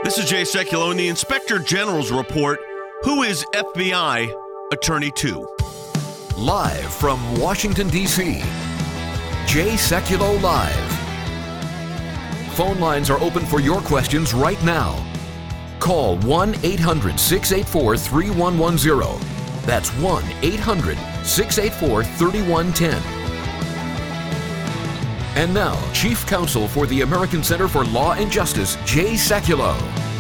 This is Jay Sekulow in the Inspector General's report. Who is FBI Attorney 2? Live from Washington, D.C., Jay Sekulow Live. Phone lines are open for your questions right now. Call 1-800-684-3110. That's 1-800-684-3110. And now, Chief Counsel for the American Center for Law and Justice, Jay Sekulow.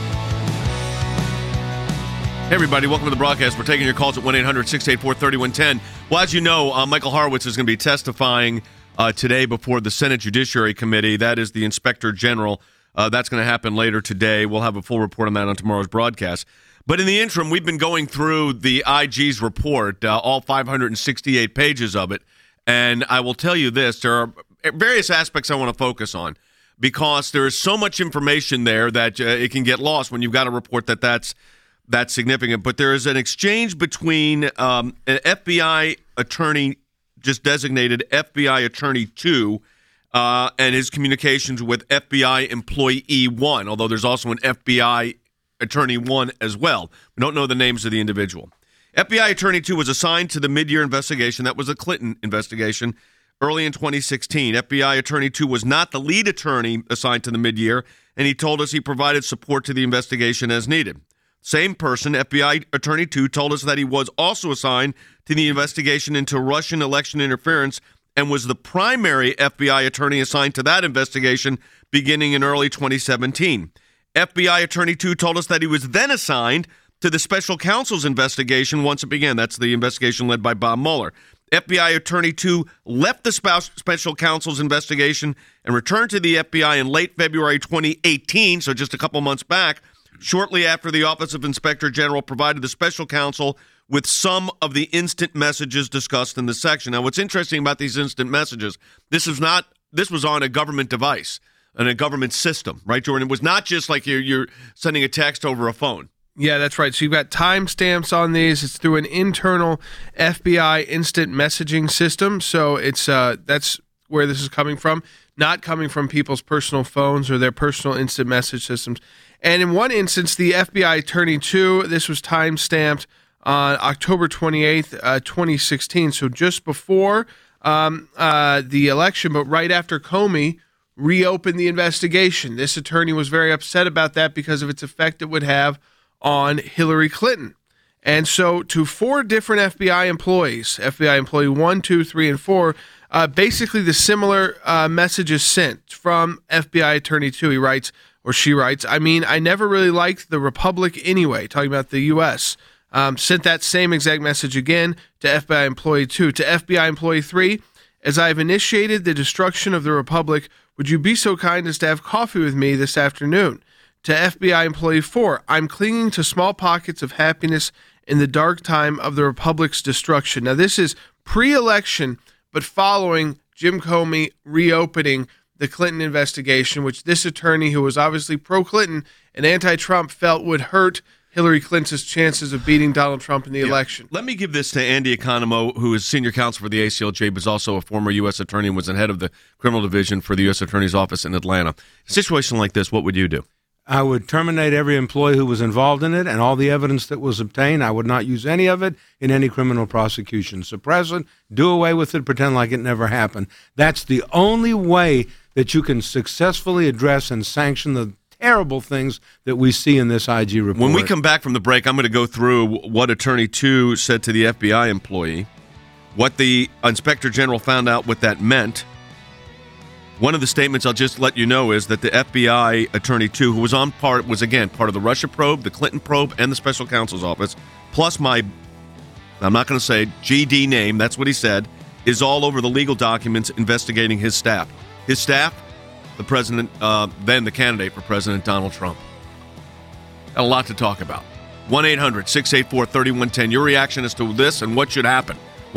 Hey, everybody. Welcome to the broadcast. We're taking your calls at 1-800-684-3110. Well, as you know, Michael Horowitz is going to be testifying today before the Senate Judiciary Committee. That is the Inspector General. That's going to happen later today. We'll have a full report on that on tomorrow's broadcast. But in the interim, we've been going through the IG's report, all 568 pages of it. And I will tell you this, there are various aspects I want to focus on because there is so much information there that it can get lost when you've got a report that's significant. But there is an exchange between an FBI attorney, just designated FBI Attorney 2, and his communications with FBI Employee 1, although there's also an FBI Attorney 1 as well. We don't know the names of the individual. FBI Attorney 2 was assigned to the mid-year investigation. That was a Clinton investigation early in 2016. FBI Attorney 2 was not the lead attorney assigned to the mid-year, and he told us he provided support to the investigation as needed. Same person, FBI Attorney 2, told us that he was also assigned to the investigation into Russian election interference and was the primary FBI attorney assigned to that investigation beginning in early 2017. FBI Attorney 2 told us that he was then assigned to the special counsel's investigation once it began. That's the investigation led by Bob Mueller. FBI Attorney 2 left the special counsel's investigation and returned to the FBI in late February 2018, so just a couple months back, shortly after the Office of Inspector General provided the special counsel with some of the instant messages discussed in this section. Now, what's interesting about these instant messages, this was on a government device and a government system, right, Jordan? It was not just like you're sending a text over a phone. Yeah, that's right. So you've got timestamps on these. It's through an internal FBI instant messaging system. So it's that's where this is coming from, not coming from people's personal phones or their personal instant message systems. And in one instance, the FBI Attorney 2, this was timestamped on October 28th, 2016. So just before the election, but right after Comey reopened the investigation. This attorney was very upset about that because of its effect it would have on Hillary Clinton. And so to 4 different FBI employees, FBI employee 1, 2, 3, and 4, basically the similar message is sent from FBI Attorney 2. He writes, or she writes, I mean, I never really liked the Republic anyway, talking about the U.S. Sent that same exact message again to FBI employee 2. To FBI employee 3, as I have initiated the destruction of the Republic, would you be so kind as to have coffee with me this afternoon? To FBI employee 4, I'm clinging to small pockets of happiness in the dark time of the Republic's destruction. Now, this is pre-election, but following Jim Comey reopening the Clinton investigation, which this attorney, who was obviously pro-Clinton and anti-Trump, felt would hurt Hillary Clinton's chances of beating Donald Trump in the election. Let me give this to Andy Economo, who is senior counsel for the ACLJ, but is also a former U.S. attorney and was the head of the criminal division for the U.S. Attorney's Office in Atlanta. A situation like this, what would you do? I would terminate every employee who was involved in it and all the evidence that was obtained. I would not use any of it in any criminal prosecution. Suppress it, do away with it, pretend like it never happened. That's the only way that you can successfully address and sanction the terrible things that we see in this IG report. When we come back from the break, I'm going to go through what Attorney 2 said to the FBI employee, what the Inspector General found out what that meant. One of the statements I'll just let you know is that the FBI Attorney 2, who was again part of the Russia probe, the Clinton probe, and the Special Counsel's Office, plus I'm not going to say GD name, that's what he said, is all over the legal documents investigating his staff. His staff, the president, then the candidate for President Donald Trump. Got a lot to talk about. 1-800-684-3110. Your reaction as to this and what should happen.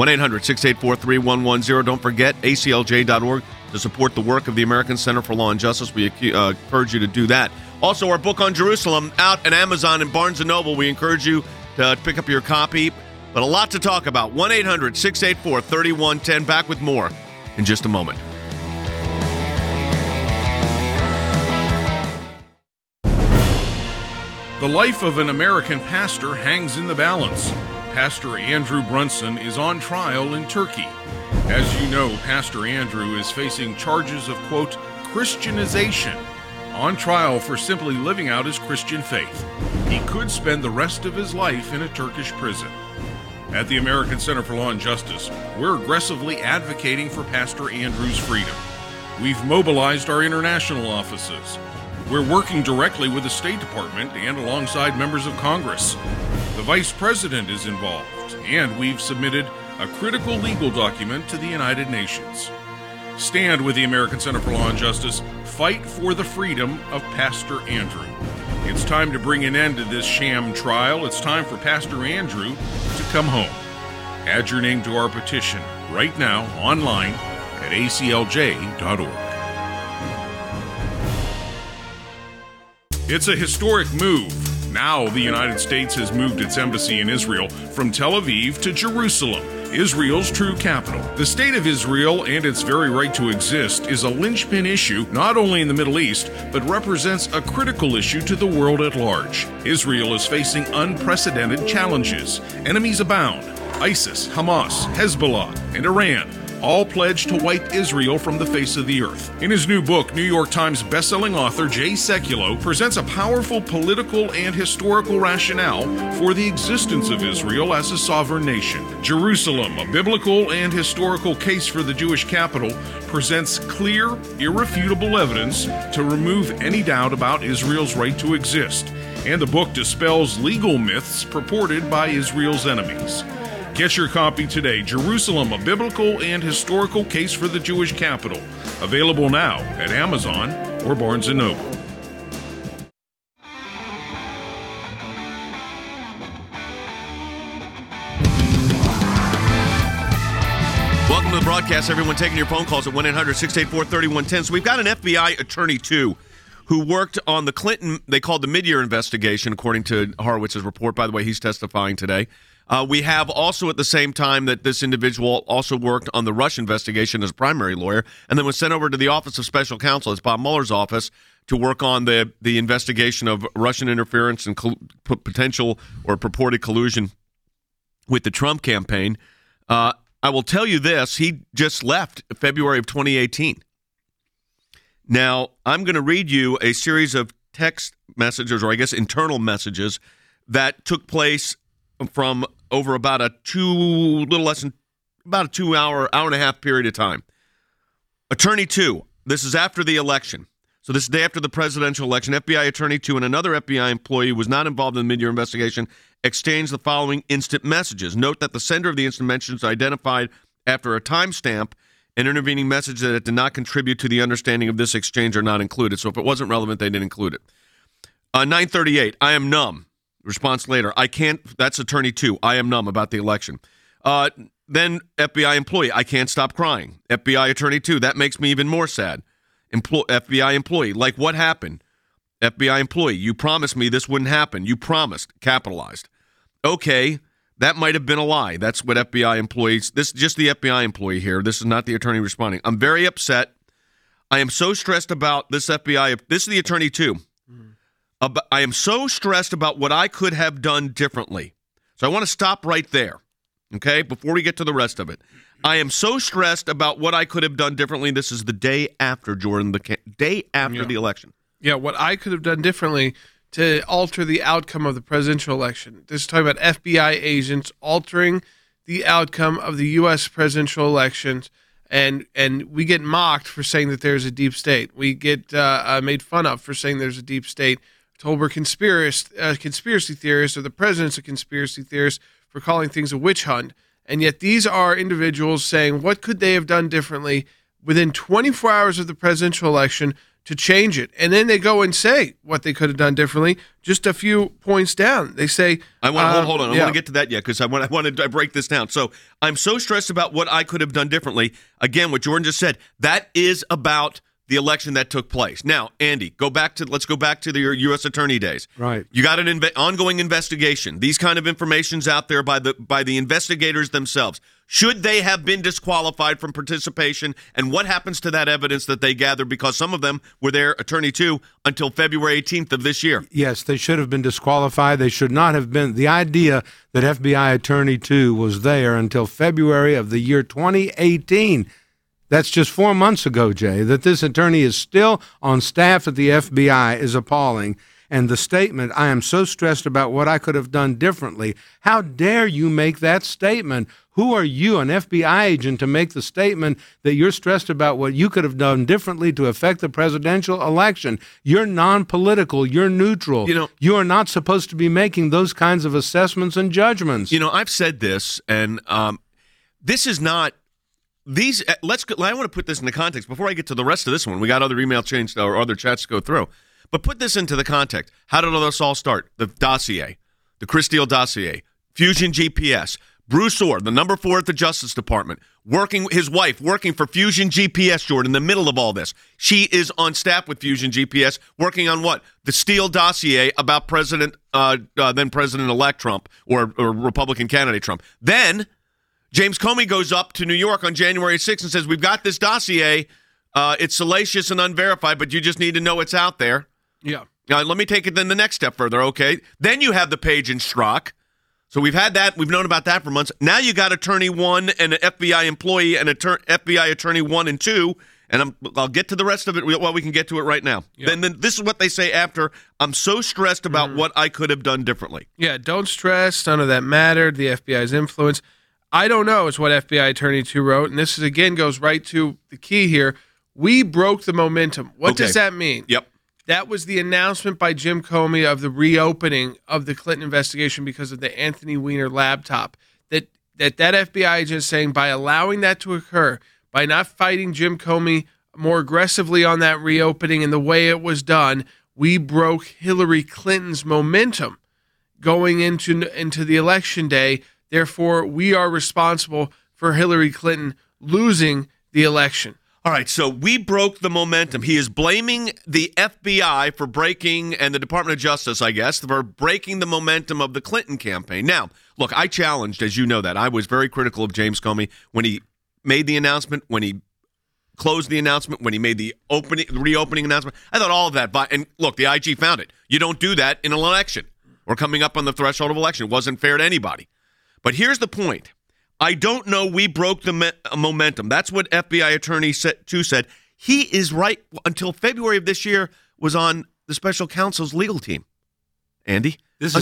1-800-684-3110. Don't forget aclj.org to support the work of the American Center for Law and Justice. We encourage you to do that. Also, our book on Jerusalem out at Amazon and Barnes & Noble. We encourage you to pick up your copy. But a lot to talk about. 1-800-684-3110. Back with more in just a moment. The life of an American pastor hangs in the balance. Pastor Andrew Brunson is on trial in Turkey. As you know, Pastor Andrew is facing charges of, quote, Christianization, on trial for simply living out his Christian faith. He could spend the rest of his life in a Turkish prison. At the American Center for Law and Justice, we're aggressively advocating for Pastor Andrew's freedom. We've mobilized our international offices. We're working directly with the State Department and alongside members of Congress. The Vice President is involved, and we've submitted a critical legal document to the United Nations. Stand with the American Center for Law and Justice. Fight for the freedom of Pastor Andrew. It's time to bring an end to this sham trial. It's time for Pastor Andrew to come home. Add your name to our petition right now online at aclj.org. It's a historic move. Now the United States has moved its embassy in Israel from Tel Aviv to Jerusalem, Israel's true capital. The state of Israel and its very right to exist is a linchpin issue not only in the Middle East, but represents a critical issue to the world at large. Israel is facing unprecedented challenges. Enemies abound. ISIS, Hamas, Hezbollah, and Iran all pledged to wipe Israel from the face of the earth. In his new book, New York Times bestselling author Jay Sekulow presents a powerful political and historical rationale for the existence of Israel as a sovereign nation. Jerusalem, a biblical and historical case for the Jewish capital, presents clear, irrefutable evidence to remove any doubt about Israel's right to exist. And the book dispels legal myths purported by Israel's enemies. Get your copy today, Jerusalem, a biblical and historical case for the Jewish capital. Available now at Amazon or Barnes & Noble. Welcome to the broadcast, everyone. Taking your phone calls at 1-800-684-3110. So we've got an FBI attorney, too, who worked on the Clinton, they called the mid-year investigation, according to Horowitz's report. By the way, he's testifying today. We have also, at the same time that this individual also worked on the Russia investigation as a primary lawyer, and then was sent over to the Office of Special Counsel, it's Bob Mueller's office, to work on the investigation of Russian interference and potential or purported collusion with the Trump campaign. I will tell you this, he just left February of 2018. Now, I'm going to read you a series of text messages, or I guess internal messages, that took place from over about a 2 hour and a half period of time. Attorney 2, this is after the election. So this is the day after the presidential election. FBI Attorney 2 and another FBI employee who was not involved in the mid-year investigation exchanged the following instant messages. Note that the sender of the instant messages identified after a timestamp an intervening message that it did not contribute to the understanding of this exchange are not included. So if it wasn't relevant, they didn't include it. 9:38, I am numb. Response later, I can't, that's Attorney 2, I am numb about the election. Then FBI employee, I can't stop crying. FBI Attorney 2, that makes me even more sad. FBI employee, like what happened? FBI employee, you promised me this wouldn't happen. You promised, capitalized. Okay, that might have been a lie. That's what FBI employees, this is just the FBI employee here. This is not the attorney responding. I'm very upset. I am so stressed about this FBI, this is the Attorney 2. I am so stressed about what I could have done differently. So I want to stop right there, okay, before we get to the rest of it. I am so stressed about what I could have done differently. This is the day after, Jordan, the day after the election. Yeah, what I could have done differently to alter the outcome of the presidential election. This is talking about FBI agents altering the outcome of the U.S. presidential elections, and we get mocked for saying that there's a deep state. We get made fun of for saying there's a deep state. Told we're conspiracy theorists, or the president's a conspiracy theorist for calling things a witch hunt. And yet these are individuals saying, what could they have done differently within 24 hours of the presidential election to change it? And then they go and say what they could have done differently just a few points down. They say... hold on. I want to get to that yet because I want to break this down. So I'm so stressed about what I could have done differently. Again, what Jordan just said, that is about the election that took place. Now, Andy, let's go back to your U.S. Attorney days. Right. You got an ongoing investigation. These kind of information's out there by the investigators themselves. Should they have been disqualified from participation? And what happens to that evidence that they gathered? Because some of them were there, Attorney 2, until February 18th of this year. Yes, they should have been disqualified. They should not have been. The idea that FBI Attorney 2 was there until February of the year 2018. That's just 4 months ago, Jay. That this attorney is still on staff at the FBI is appalling. And the statement, I am so stressed about what I could have done differently. How dare you make that statement? Who are you, an FBI agent, to make the statement that you're stressed about what you could have done differently to affect the presidential election? You're non-political. You're neutral. You are not supposed to be making those kinds of assessments and judgments. I've said this, and this is not these. I want to put this into context before I get to the rest of this one. We got other email chains or other chats to go through. But put this into the context. How did all this all start? The dossier, the Chris Steele dossier, Fusion GPS, Bruce Orr, the number 4 at the Justice Department, his wife working for Fusion GPS, Jordan, in the middle of all this. She is on staff with Fusion GPS, working on what? The Steele dossier about then President-elect Trump or Republican candidate Trump. Then James Comey goes up to New York on January 6th and says, we've got this dossier. It's salacious and unverified, but you just need to know it's out there. Yeah. Now, let me take it then the next step further, okay? Then you have the Page and Strzok. So we've had that. We've known about that for months. Now you got Attorney 1 and an FBI employee and FBI Attorney 1 and 2, and I'll get to the rest of it while we can get to it right now. Yep. Then this is what they say after, I'm so stressed about what I could have done differently. Yeah, don't stress. None of that mattered. The FBI's influence. I don't know is what FBI Attorney 2 wrote, and this is, again, goes right to the key here. We broke the momentum. What does that mean? Yep. That was the announcement by Jim Comey of the reopening of the Clinton investigation because of the Anthony Weiner laptop. That FBI agent is saying by allowing that to occur, by not fighting Jim Comey more aggressively on that reopening and the way it was done, we broke Hillary Clinton's momentum going into the election day. Therefore, we are responsible for Hillary Clinton losing the election. All right, so we broke the momentum. He is blaming the FBI for breaking, and the Department of Justice, I guess, for breaking the momentum of the Clinton campaign. Now, look, I challenged, as you know that. I was very critical of James Comey when he made the announcement, when he closed the announcement, when he made the reopening announcement. I thought all of that. And look, the IG found it. You don't do that in an election. We're coming up on the threshold of election. It wasn't fair to anybody. But here's the point. I don't know we broke the momentum. That's what FBI Attorney 2 said. He is right. Until February of this year was on the special counsel's legal team. Andy?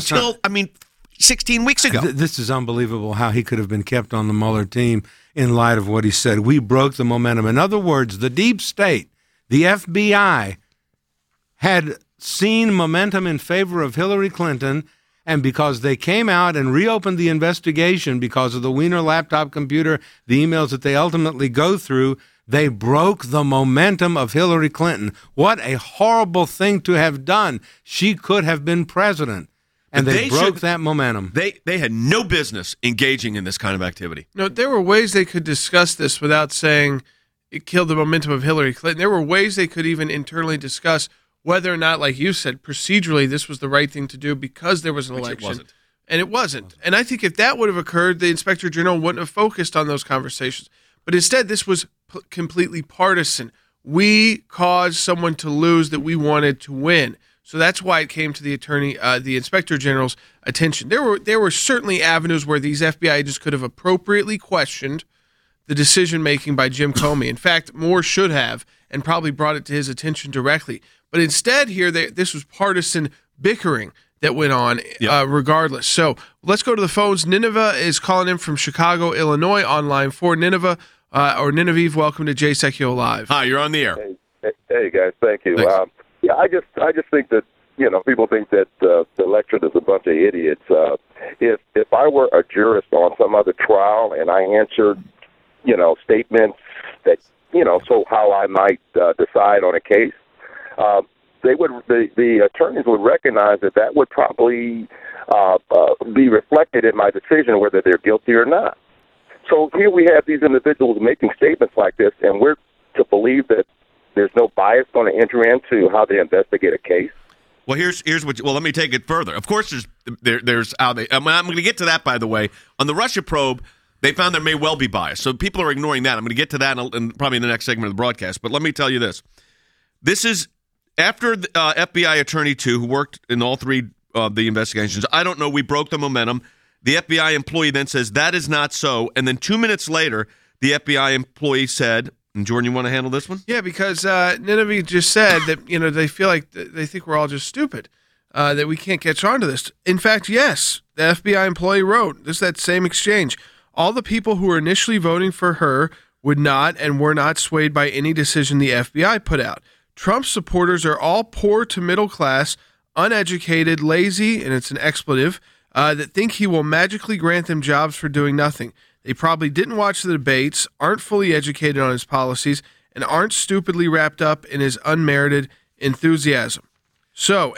16 weeks ago. This is unbelievable how he could have been kept on the Mueller team in light of what he said. We broke the momentum. In other words, the deep state, the FBI, had seen momentum in favor of Hillary Clinton, and because they came out and reopened the investigation because of the Weiner laptop computer, the emails that they ultimately go through, they broke the momentum of Hillary Clinton. What a horrible thing to have done. She could have been president. And they broke that momentum. They had no business engaging in this kind of activity. No, there were ways they could discuss this without saying it killed the momentum of Hillary Clinton. There were ways they could even internally discuss whether or not, like you said, procedurally this was the right thing to do because there was an election. It wasn't. And it wasn't. And I think if that would have occurred, the Inspector General wouldn't have focused on those conversations. But instead, this was completely partisan. We caused someone to lose that we wanted to win. So that's why it came to the Inspector General's attention. There were certainly avenues where these FBI agents could have appropriately questioned the decision-making by Jim Comey. In fact, more should have and probably brought it to his attention directly. But instead here, this was partisan bickering that went on regardless. So let's go to the phones. Nineveh is calling in from Chicago, Illinois, on line 4. Nineveh, or Nineveh, welcome to Jay Sekulow Live. Hi, you're on the air. Hey guys, thank you. I just think that, people think that the election is a bunch of idiots. If I were a jurist on some other trial and I answered, statements that, so how I might decide on a case, the attorneys would recognize that would probably be reflected in my decision whether they're guilty or not. So here we have these individuals making statements like this, and we're to believe that there's no bias going to enter into how they investigate a case? Well, here's what. Well, let me take it further. Of course, there's how they. I'm going to get to that, by the way. On the Russia probe, they found there may well be bias, so people are ignoring that. I'm going to get to that in probably in the next segment of the broadcast. But let me tell you this: this is after the, FBI Attorney 2, who worked in all three of the investigations. I don't know. We broke the momentum. The FBI employee then says that is not so, and then 2 minutes later, the FBI employee said. And Jordan, you want to handle this one? Yeah, because Nineveh just said that they feel like they think we're all just stupid, that we can't catch on to this. In fact, yes, the FBI employee wrote that same exchange. All the people who were initially voting for her would not and were not swayed by any decision the FBI put out. Trump's supporters are all poor to middle class, uneducated, lazy, and it's an expletive, that think he will magically grant them jobs for doing nothing. They probably didn't watch the debates, aren't fully educated on his policies, and aren't stupidly wrapped up in his unmerited enthusiasm. So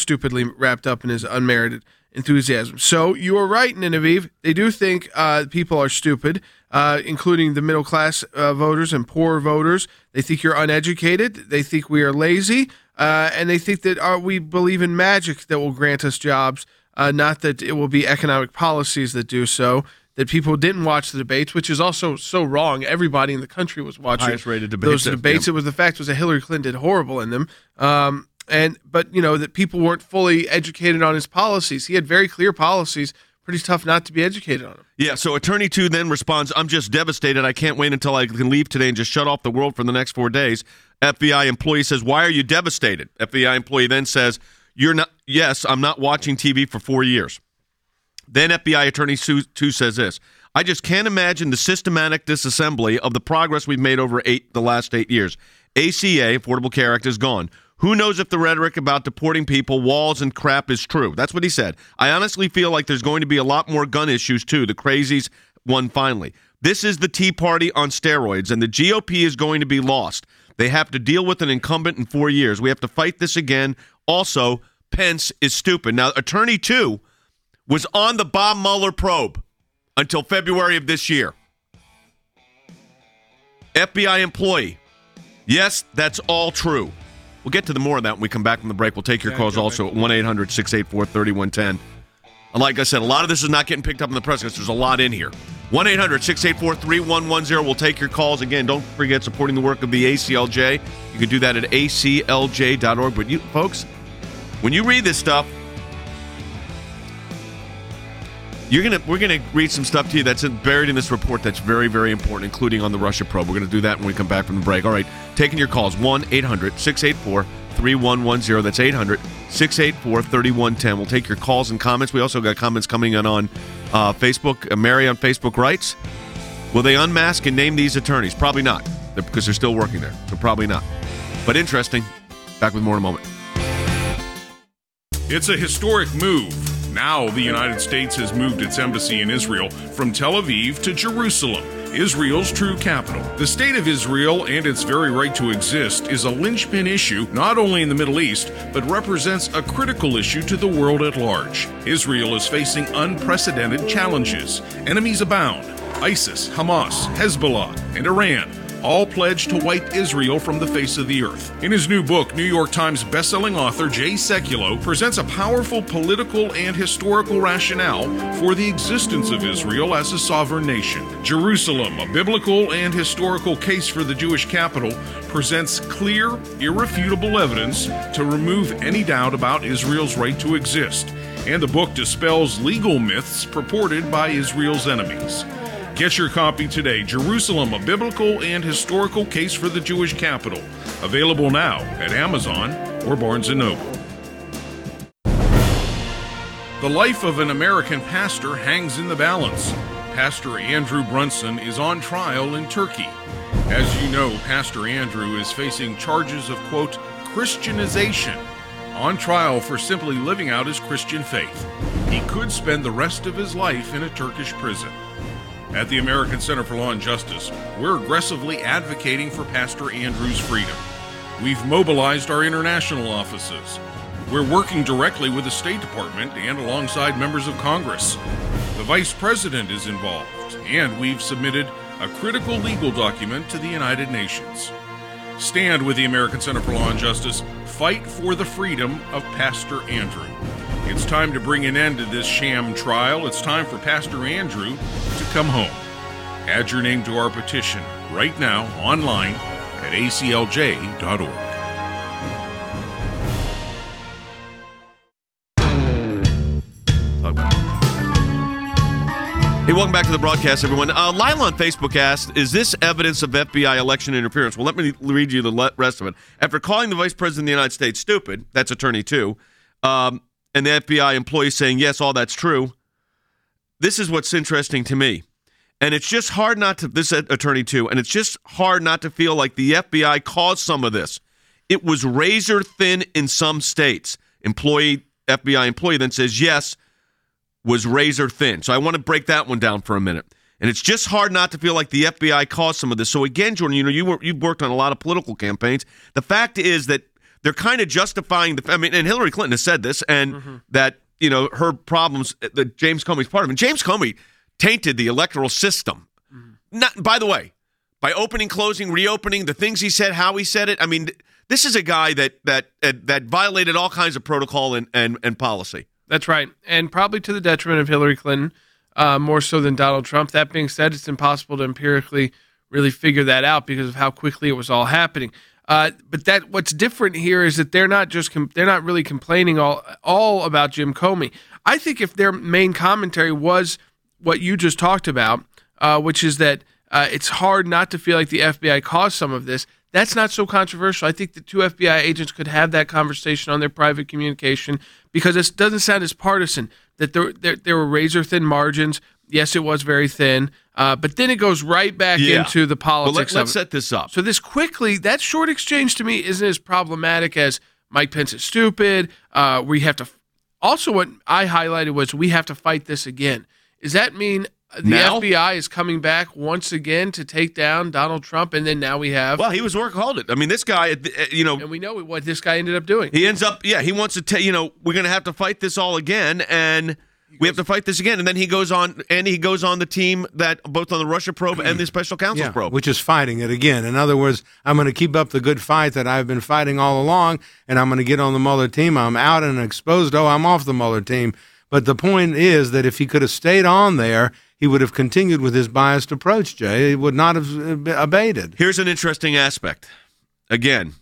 you are right, Nineveh. They do think people are stupid, including the middle class voters and poor voters. They think you're uneducated. They think we are lazy, and they think that we believe in magic that will grant us jobs, not that it will be economic policies that do so. That people didn't watch the debates, which is also so wrong. Everybody in the country was watching highest-rated debates. Those debates. Yeah. It was the fact was that Hillary Clinton did horrible in them, but that people weren't fully educated on his policies. He had very clear policies. Pretty tough not to be educated on them. Yeah. So Attorney 2 then responds, "I'm just devastated. I can't wait until I can leave today and just shut off the world for the next 4 days." FBI employee says, "Why are you devastated?" FBI employee then says, "You're not. Yes, I'm not watching TV for 4 years." Then FBI Attorney 2 says this, "I just can't imagine the systematic disassembly of the progress we've made over the last 8 years. ACA, Affordable Care Act, is gone. Who knows if the rhetoric about deporting people, walls, and crap is true?" That's what he said. "I honestly feel like there's going to be a lot more gun issues, too. The crazies won finally. This is the Tea Party on steroids, and the GOP is going to be lost. They have to deal with an incumbent in 4 years. We have to fight this again. Also, Pence is stupid." Now, Attorney 2 was on the Bob Mueller probe until February of this year. FBI employee. Yes, that's all true. We'll get to the more of that when we come back from the break. We'll take your calls also at 1-800-684-3110. And like I said, a lot of this is not getting picked up in the press because there's a lot in here. 1-800-684-3110. We'll take your calls. Again, don't forget supporting the work of the ACLJ. You can do that at aclj.org. But you folks, when you read this stuff, we're gonna read some stuff to you that's buried in this report that's very, very important, including on the Russia probe. We're going to do that when we come back from the break. All right, taking your calls, 1-800-684-3110. That's 800-684-3110. We'll take your calls and comments. We also got comments coming in on Facebook. Mary on Facebook writes, "Will they unmask and name these attorneys?" Probably not, because they're still working there, so probably not. But interesting. Back with more in a moment. It's a historic move. Now the United States has moved its embassy in Israel from Tel Aviv to Jerusalem, Israel's true capital. The state of Israel and its very right to exist is a linchpin issue not only in the Middle East, but represents a critical issue to the world at large. Israel is facing unprecedented challenges. Enemies abound. ISIS, Hamas, Hezbollah, and Iran all pledged to wipe Israel from the face of the earth. In his new book, New York Times bestselling author Jay Sekulow presents a powerful political and historical rationale for the existence of Israel as a sovereign nation. Jerusalem, a biblical and historical case for the Jewish capital, presents clear, irrefutable evidence to remove any doubt about Israel's right to exist. And the book dispels legal myths purported by Israel's enemies. Get your copy today, Jerusalem, a biblical and historical case for the Jewish capital. Available now at Amazon or Barnes & Noble. The life of an American pastor hangs in the balance. Pastor Andrew Brunson is on trial in Turkey. As you know, Pastor Andrew is facing charges of, quote, Christianization, on trial for simply living out his Christian faith. He could spend the rest of his life in a Turkish prison. At the American Center for Law and Justice, we're aggressively advocating for Pastor Andrew's freedom. We've mobilized our international offices. We're working directly with the State Department and alongside members of Congress. The Vice President is involved, and we've submitted a critical legal document to the United Nations. Stand with the American Center for Law and Justice. Fight for the freedom of Pastor Andrew. It's time to bring an end to this sham trial. It's time for Pastor Andrew to come home. Add your name to our petition right now online at aclj.org. Hey, welcome back to the broadcast, everyone. Lila on Facebook asked, is this evidence of FBI election interference? Well, let me read you the rest of it. After calling the Vice President of the United States stupid, that's Attorney 2, and the FBI employee saying, yes, all that's true, this is what's interesting to me. And it's just hard not to, this is Attorney 2, and it's just hard not to feel like the FBI caused some of this. It was razor thin in some states. FBI employee then says, yes, was razor thin. So I want to break that one down for a minute. And it's just hard not to feel like the FBI caused some of this. So again, Jordan, you've worked on a lot of political campaigns. The fact is that they're kind of justifying and Hillary Clinton has said this, and that, her problems, that James Comey's part of it. And James Comey tainted the electoral system. Not, by the way, by opening, closing, reopening, the things he said, how he said it. I mean, this is a guy that violated all kinds of protocol and policy. That's right, and probably to the detriment of Hillary Clinton, more so than Donald Trump. That being said, it's impossible to empirically really figure that out because of how quickly it was all happening. But what's different here is that they're not really complaining all about Jim Comey. I think if their main commentary was what you just talked about, which is that it's hard not to feel like the FBI caused some of this, that's not so controversial. I think the two FBI agents could have that conversation on their private communication because it doesn't sound as partisan, that there were razor-thin margins. Yes, it was very thin, but then it goes right back into the politics. Well, let's set this up. So that short exchange to me isn't as problematic as Mike Pence is stupid. We have to – also what I highlighted was we have to fight this again. Does that mean – the FBI is coming back once again to take down Donald Trump, and then now we have... Well, he was workaholic. I mean, this guy, And we know what this guy ended up doing. He ends up, he wants to we're going to have to fight this all again, and we have to fight this again. And then he goes on the team that, both on the Russia probe and the special counsel's probe. Which is fighting it again. In other words, I'm going to keep up the good fight that I've been fighting all along, and I'm going to get on the Mueller team. I'm out and exposed. I'm off the Mueller team. But the point is that if he could have stayed on there, he would have continued with his biased approach, Jay. He would not have abated. Here's an interesting aspect. Again,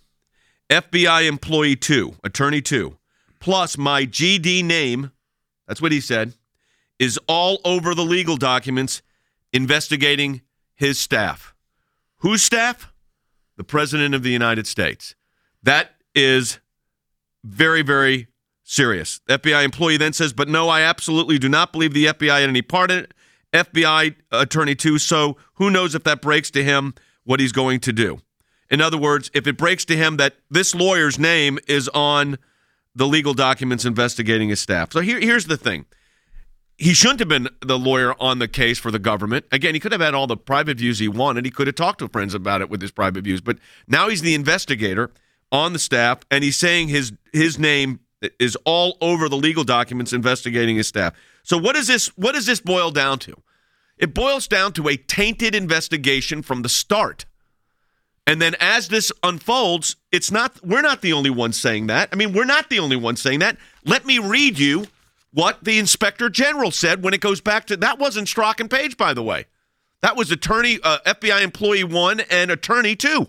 FBI employee 2, attorney 2, plus my GD name, that's what he said, is all over the legal documents investigating his staff. Whose staff? The President of the United States. That is very, very serious. The FBI employee then says, but no, I absolutely do not believe the FBI had any part in it. FBI attorney 2, so who knows if that breaks to him what he's going to do. In other words, if it breaks to him that this lawyer's name is on the legal documents investigating his staff. So here's the thing. He shouldn't have been the lawyer on the case for the government. Again, he could have had all the private views he wanted. He could have talked to friends about it with his private views. But now he's the investigator on the staff, and he's saying his name is all over the legal documents investigating his staff. So what does this boil down to? It boils down to a tainted investigation from the start. And then as this unfolds, we're not the only ones saying that. I mean, we're not the only ones saying that. Let me read you what the Inspector General said when it goes back to, that wasn't Strzok and Page, by the way. That was FBI employee 1 and attorney 2.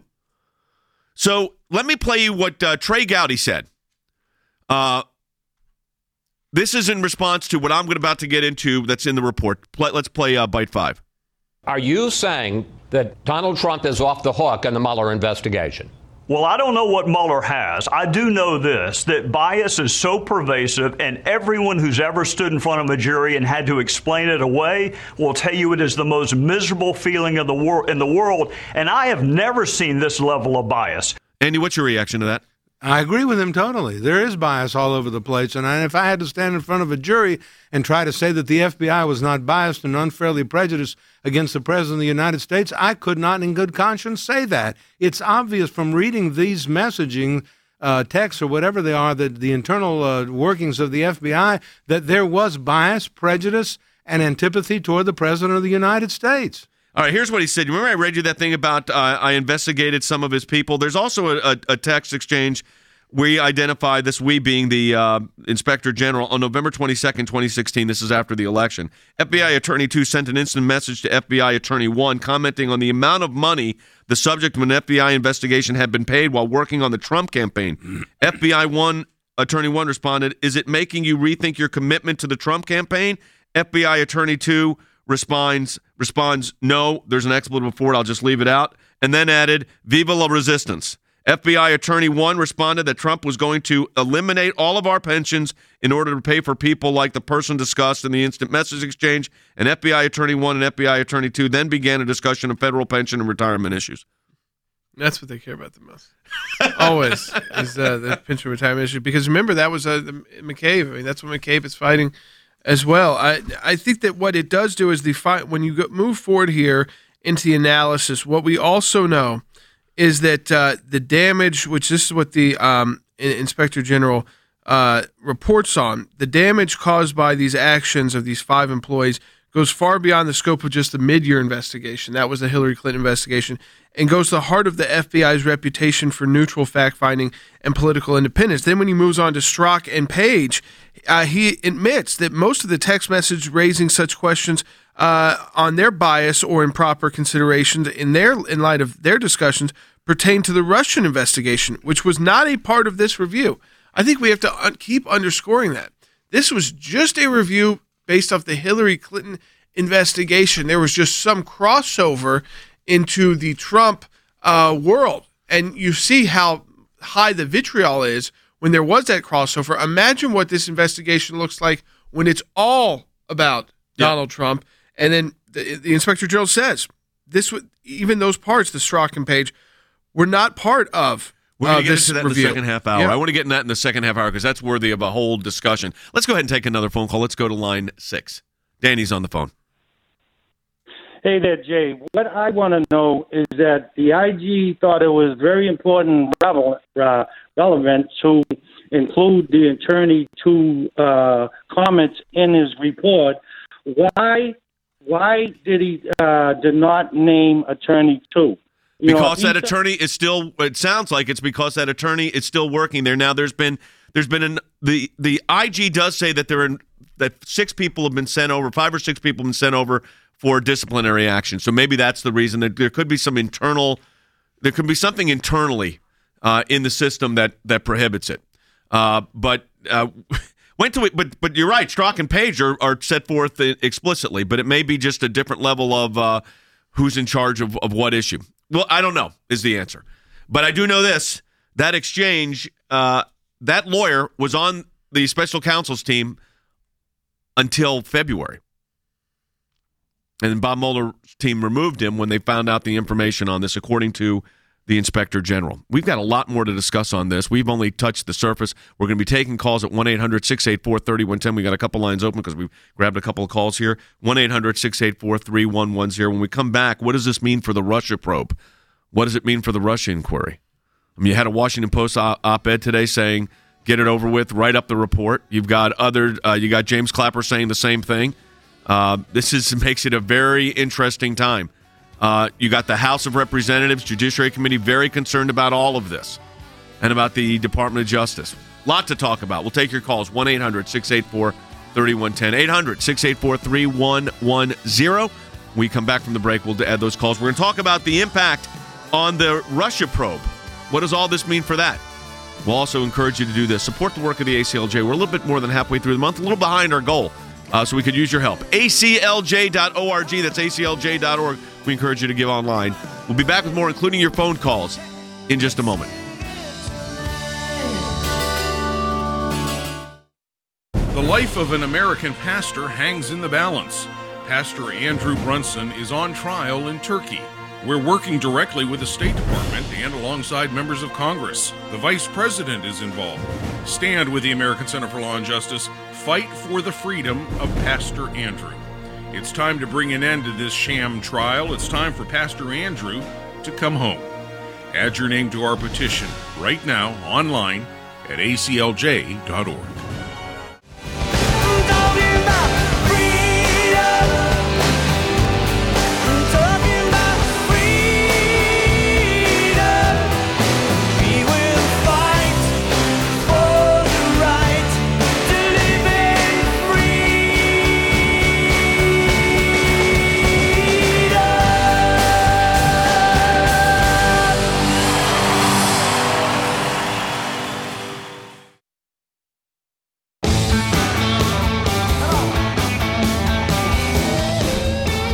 So let me play you what Trey Gowdy said. This is in response to what I'm about to get into that's in the report. Let's play Bite 5. Are you saying that Donald Trump is off the hook in the Mueller investigation? Well, I don't know what Mueller has. I do know this, that bias is so pervasive, and everyone who's ever stood in front of a jury and had to explain it away will tell you it is the most miserable feeling in the world, and I have never seen this level of bias. Andy, what's your reaction to that? I agree with him totally. There is bias all over the place, and if I had to stand in front of a jury and try to say that the FBI was not biased and unfairly prejudiced against the President of the United States, I could not in good conscience say that. It's obvious from reading these messaging texts or whatever they are, that the internal workings of the FBI, that there was bias, prejudice, and antipathy toward the President of the United States. All right, here's what he said. You remember I read you that thing about I investigated some of his people? There's also a text exchange. We identified this, we being the Inspector General, on November 22nd, 2016. This is after the election. FBI Attorney 2 sent an instant message to FBI Attorney 1 commenting on the amount of money the subject of an FBI investigation had been paid while working on the Trump campaign. FBI Attorney 1 responded, "Is it making you rethink your commitment to the Trump campaign?" FBI Attorney 2 responds, "No, there's an expletive before it, I'll just leave it out," and then added, "Viva la resistance." FBI Attorney 1 responded that Trump was going to eliminate all of our pensions in order to pay for people like the person discussed in the instant message exchange, and FBI Attorney 1 and FBI Attorney 2 then began a discussion of federal pension and retirement issues. That's what they care about the most. Always is the pension retirement issue. Because remember, that was McCabe. I mean, that's what McCabe is fighting as well. I think that what it does do is when you move forward here into the analysis, what we also know is that the damage, which this is what the Inspector General reports on, the damage caused by these actions of these 5 employees goes far beyond the scope of just the mid-year investigation. That was the Hillary Clinton investigation, and goes to the heart of the FBI's reputation for neutral fact-finding and political independence. Then when he moves on to Strzok and Page, he admits that most of the text message raising such questions on their bias or improper considerations in light of their discussions pertain to the Russian investigation, which was not a part of this review. I think we have to keep underscoring that. This was just a review based off the Hillary Clinton investigation. There was just some crossover into the Trump world. And you see how high the vitriol is when there was that crossover. Imagine what this investigation looks like when it's all about Donald Trump. And then the Inspector General says even those parts, the Strzok and Page, were not part of We're going to get into that review. in the second half hour. Yeah. I want to get into that in the second half hour because that's worthy of a whole discussion. Let's go ahead and take another phone call. Let's go to line 6. Danny's on the phone. Hey there, Jay. What I want to know is that the IG thought it was very important and relevant to include the Attorney 2 comments in his report. Why did he did not name Attorney 2? Because that attorney is still. It sounds like it's because that attorney is still working there. Now, the IG does say that that 6 people have been sent over, 5 or 6 people have been sent over for disciplinary action. So maybe that's the reason. That there could be something internally in the system that prohibits it. But went to it. But you're right. Strzok and Page are set forth explicitly. But it may be just a different level of who's in charge of what issue. Well, I don't know is the answer. But I do know this. That exchange, that lawyer was on the special counsel's team until February. And then Bob Mueller's team removed him when they found out the information on this, according to the Inspector General. We've got a lot more to discuss on this. We've only touched the surface. We're going to be taking calls at 1-800-684-3110. We got a couple lines open because we've grabbed a couple of calls here. 1-800-684-3110. When we come back, what does this mean for the Russia probe? What does it mean for the Russia inquiry? I mean, you had a Washington Post op-ed today saying, get it over with, write up the report. You've got you got James Clapper saying the same thing. This makes it a very interesting time. You got the House of Representatives, Judiciary Committee, very concerned about all of this and about the Department of Justice. Lot to talk about. We'll take your calls, 1-800-684-3110, 800-684-3110. When we come back from the break, we'll add those calls. We're going to talk about the impact on the Russia probe. What does all this mean for that? We'll also encourage you to do this. Support the work of the ACLJ. We're a little bit more than halfway through the month, a little behind our goal. So we could use your help. ACLJ.org. That's ACLJ.org. We encourage you to give online. We'll be back with more, including your phone calls, in just a moment. The life of an American pastor hangs in the balance. Pastor Andrew Brunson is on trial in Turkey. We're working directly with the State Department and alongside members of Congress. The Vice President is involved. Stand with the American Center for Law and Justice. Fight for the freedom of Pastor Andrew. It's time to bring an end to this sham trial. It's time for Pastor Andrew to come home. Add your name to our petition right now online at aclj.org. Talking about freedom. Talking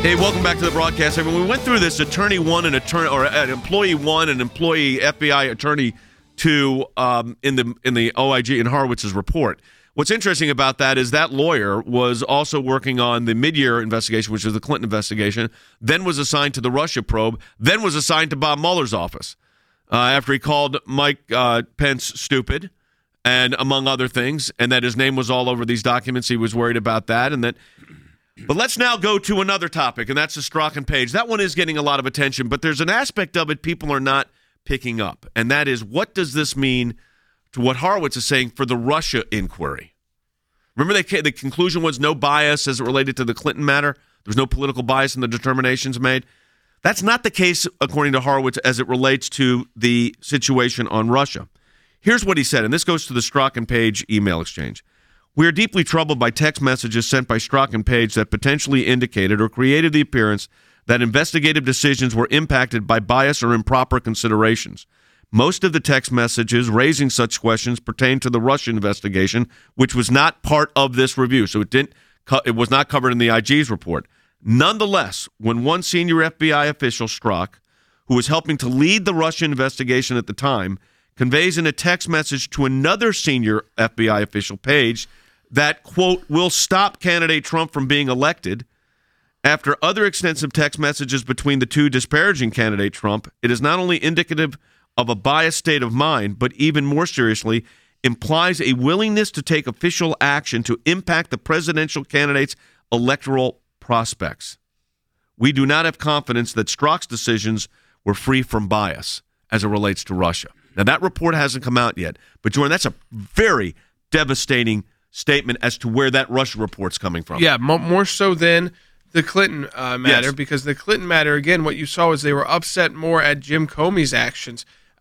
Hey, welcome back to the broadcast. When we went through this, attorney one and an employee one and employee FBI attorney two in the OIG in Horowitz's report. What's interesting about that is that lawyer was also working on the mid-year investigation, which is the Clinton investigation, then was assigned to the Russia probe, then was assigned to Bob Mueller's office after he called Mike Pence stupid, and among other things, and that his name was all over these documents. He was worried about that, and that. But let's now go to another topic, and that's the Strzok and Page. That one is getting a lot of attention, but there's an aspect of it people are not picking up, and that is, what does this mean to what Horowitz is saying for the Russia inquiry? Remember, the conclusion was no bias as it related to the Clinton matter? There was no political bias in the determinations made? That's not the case, according to Horowitz, as it relates to the situation on Russia. Here's what he said, and this goes to the Strzok and Page email exchange. We are deeply troubled by text messages sent by Strzok and Page that potentially indicated or created the appearance that investigative decisions were impacted by bias or improper considerations. Most of the text messages raising such questions pertain to the Russia investigation, which was not part of this review, so it was not covered in the IG's report. Nonetheless, when one senior FBI official, Strzok, who was helping to lead the Russia investigation at the time, conveys in a text message to another senior FBI official, Page, that, quote, will stop candidate Trump from being elected. After other extensive text messages between the two disparaging candidate Trump, it is not only indicative of a biased state of mind, but even more seriously, implies a willingness to take official action to impact the presidential candidate's electoral prospects. We do not have confidence that Strzok's decisions were free from bias as it relates to Russia. Now, that report hasn't come out yet, but Jordan, that's a very devastating statement as to where that Russia report's coming from. Yeah, more so than the Clinton matter, Yes. because the Clinton matter, again, what you saw was they were upset more at Jim Comey's actions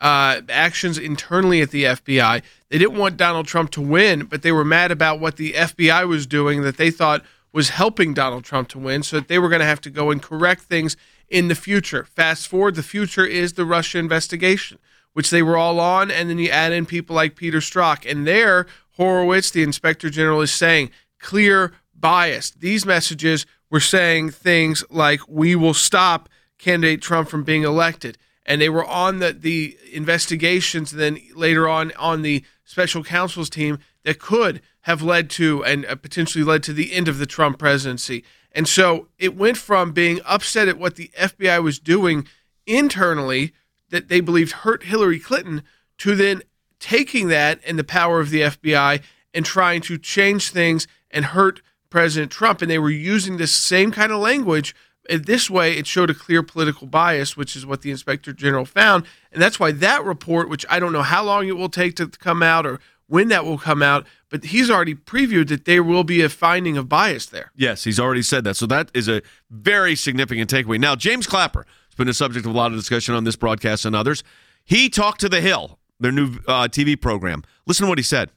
internally at the FBI. They didn't want Donald Trump to win, but they were mad about what the FBI was doing that they thought was helping Donald Trump to win, so that they were going to have to go and correct things in the future. Fast forward, the future is the Russia investigation, which they were all on, and then you add in people like Peter Strzok. And there, Horowitz, the Inspector General, is saying clear bias. These messages were saying things like, we will stop candidate Trump from being elected. And they were on the investigations, and then later on the special counsel's team that could have led to and potentially led to the end of the Trump presidency. And so it went from being upset at what the FBI was doing internally that they believed hurt Hillary Clinton to then taking that and the power of the FBI and trying to change things and hurt President Trump. And they were using this same kind of language. This way, it showed a clear political bias, which is what the Inspector General found. And that's why that report, which I don't know how long it will take to come out or when that will come out, but he's already previewed that there will be a finding of bias there. Yes, he's already said that. So that is a very significant takeaway. Now, James Clapper has been the subject of a lot of discussion on this broadcast and others. He talked to The Hill, their new TV program. Listen to what he said.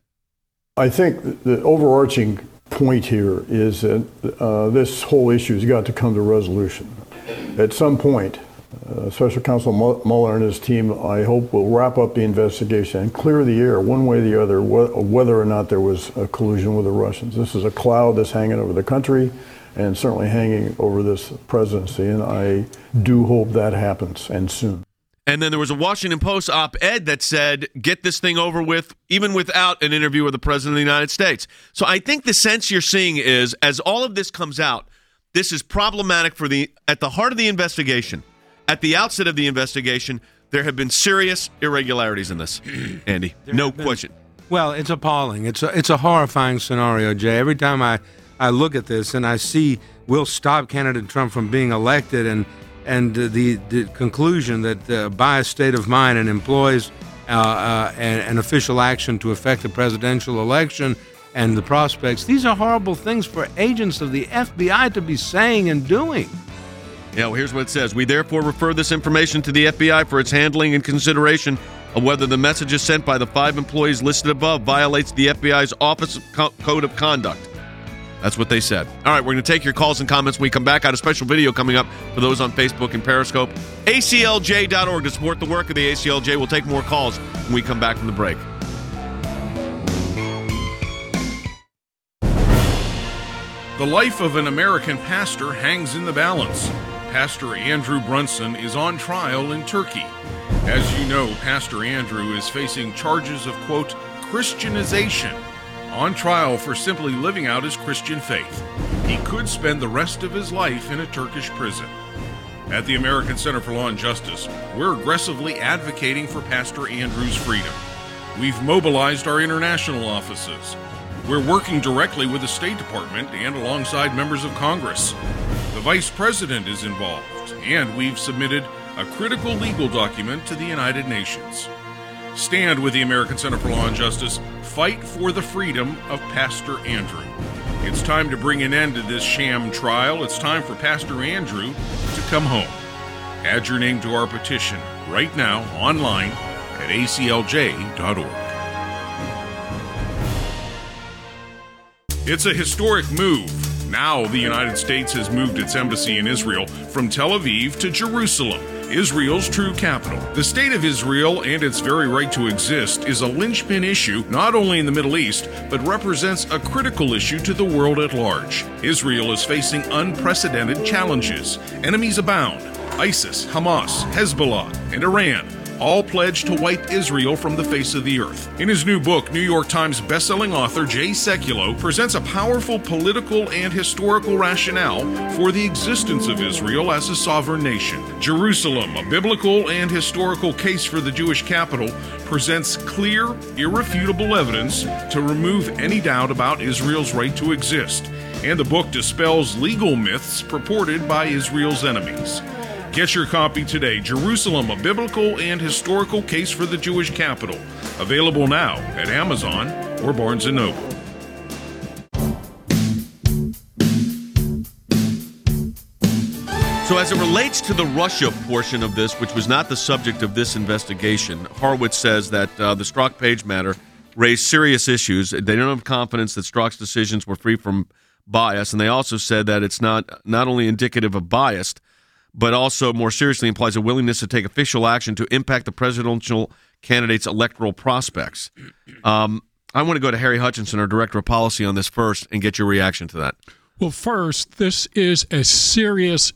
I think the overarching point here is that this whole issue has got to come to resolution. At some point, Special Counsel Mueller and his team, I hope, will wrap up the investigation and clear the air one way or the other whether or not there was a collusion with the Russians. This is a cloud that's hanging over the country and certainly hanging over this presidency, and I do hope that happens, and soon. And then there was a Washington Post op-ed that said, get this thing over with, even without an interview with the President of the United States. So I think the sense you're seeing is, as all of this comes out, this is problematic for at the heart of the investigation. At the outset of the investigation, there have been serious irregularities in this, Andy. No question. Well, it's appalling. It's a horrifying scenario, Jay. Every time I look at this and I see we'll stop candidate Trump from being elected and the conclusion that the biased state of mind and employs an official action to affect the presidential election and the prospects, these are horrible things for agents of the FBI to be saying and doing. Yeah, well, here's what it says. We therefore refer this information to the FBI for its handling and consideration of whether the messages sent by the 5 employees listed above violates the FBI's Office Code of Conduct. That's what they said. All right, we're going to take your calls and comments when we come back. Got a special video coming up for those on Facebook and Periscope. ACLJ.org to support the work of the ACLJ. We'll take more calls when we come back from the break. The life of an American pastor hangs in the balance. Pastor Andrew Brunson is on trial in Turkey. As you know, Pastor Andrew is facing charges of, quote, Christianization, on trial for simply living out his Christian faith. He could spend the rest of his life in a Turkish prison. At the American Center for Law and Justice, we're aggressively advocating for Pastor Andrew's freedom. We've mobilized our international offices. We're working directly with the State Department and alongside members of Congress. The Vice President is involved, and we've submitted a critical legal document to the United Nations. Stand with the American Center for Law and Justice. Fight for the freedom of Pastor Andrew. It's time to bring an end to this sham trial. It's time for Pastor Andrew to come home. Add your name to our petition right now online at aclj.org. It's a historic move. Now the United States has moved its embassy in Israel from Tel Aviv to Jerusalem, Israel's true capital. The state of Israel and its very right to exist is a linchpin issue not only in the Middle East, but represents a critical issue to the world at large. Israel is facing unprecedented challenges. Enemies abound. ISIS, Hamas, Hezbollah, and Iran all pledged to wipe Israel from the face of the earth. In his new book, New York Times bestselling author Jay Sekulow presents a powerful political and historical rationale for the existence of Israel as a sovereign nation. Jerusalem, a biblical and historical case for the Jewish capital, presents clear, irrefutable evidence to remove any doubt about Israel's right to exist. And the book dispels legal myths purported by Israel's enemies. Get your copy today, Jerusalem, a biblical and historical case for the Jewish capital. Available now at Amazon or Barnes & Noble. So as it relates to the Russia portion of this, which was not the subject of this investigation, Horowitz says that the Strzok-Page matter raised serious issues. They don't have confidence that Strzok's decisions were free from bias, and they also said that it's not only indicative of bias, but also more seriously implies a willingness to take official action to impact the presidential candidate's electoral prospects. I want to go to Harry Hutchinson, our Director of Policy, on this first and get your reaction to that. Well, first, this is a serious